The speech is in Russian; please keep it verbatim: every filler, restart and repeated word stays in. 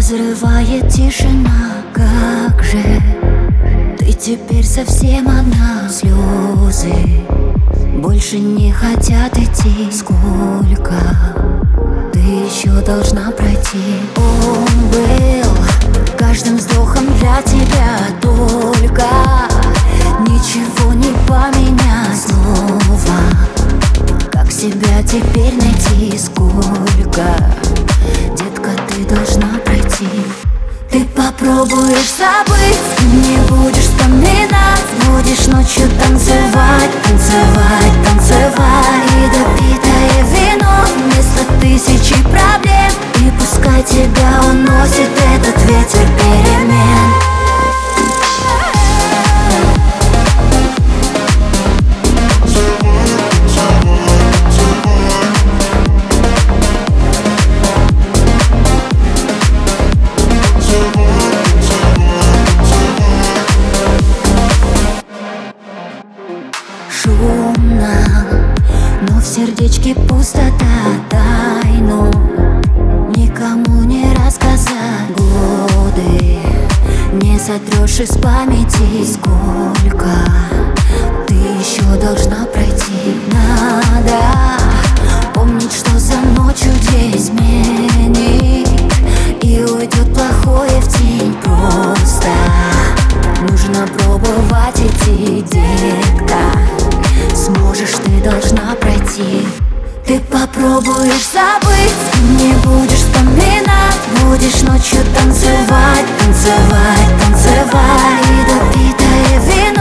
Разрывает тишина, как же ты теперь совсем одна. Слезы больше не хотят идти. Сколько ты еще должна пройти? Он был каждым вздохом для тебя, только ничего не поменять. Снова как себя теперь найти? Сколько, детка, ты должна пройти? Ты попробуешь забыть, не будешь вспоминать, будешь ночью танцевать, танцевать, танцевать. И допитое вино вместо тысячи проблем, и пускай тебя уносит этот ветер перемен. Шумно, но в сердечке пустота. Тайну никому не рассказать. Годы не сотрешь из памяти. Сколько ты еще должна пройти? Надо помнить, что за ночью день сменит, и уйдет плохое в тень. Просто нужно пробовать идти, детка. Сможешь, ты должна пройти. Ты попробуешь забыть, не будешь вспоминать, будешь ночью танцевать, танцевать, танцевать. И допитое вино